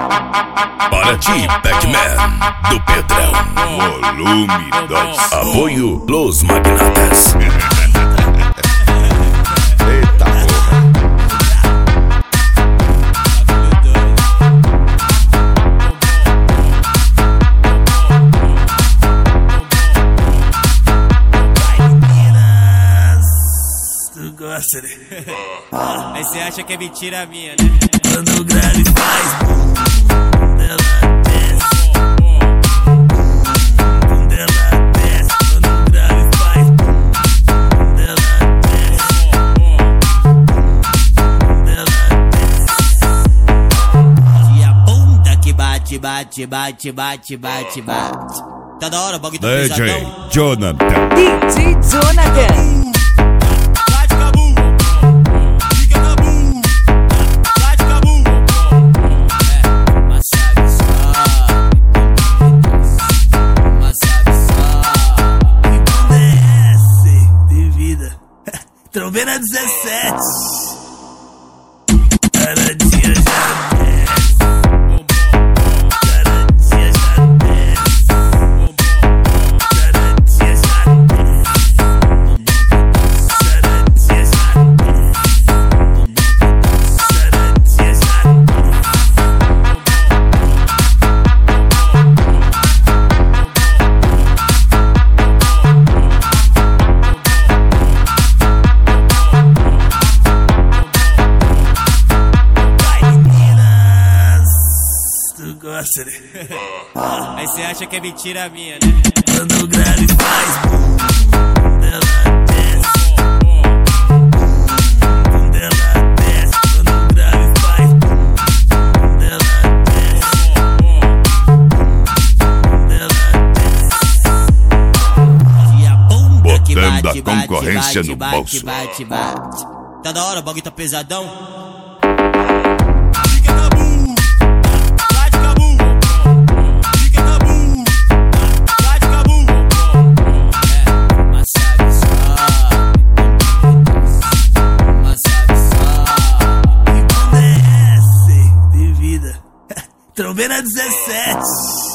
Para ti, Pac-Man, do Pedrão. Volume 2. Apoio Los Magnatas. Eita porra. Tu gosta, né? Aí cê acha que é mentira minha, né? Quando o grave faz bum, ela desce. Quando ela desce, quando o grave faz bum, ela desce. Quando ela desce. E a bunda que bate, bate, bate, bate, bate, bate. Tá da hora, o bagulho tá DJ pesadão. Jonathan. DJ Jonathan. Bate cabum, fica cabum, bate cabum. Uma chave só, uma chave só. Que bunda é essa de vida? Trombei na 17. Taradinha já desce. Taradinha já desce. Taradinha já desce. Taradinha já desce. Taradinha já Tu gosta, né? Aí cê acha que é mentira minha, né? Quando o grave faz bum, ela desce. Quando ela desce, quando o grave faz bum, ela desce. Quando ela desce. E a bunda que Botando bate, a concorrência bate, no bate, bolso. bate, bate. Tá da hora, o bagulho tá pesadão. Fica cabum, bate cabum, fica cabum, bate cabum. Uma chave só, uma chave só. Que bunda é essa de vida? Trombei na 17.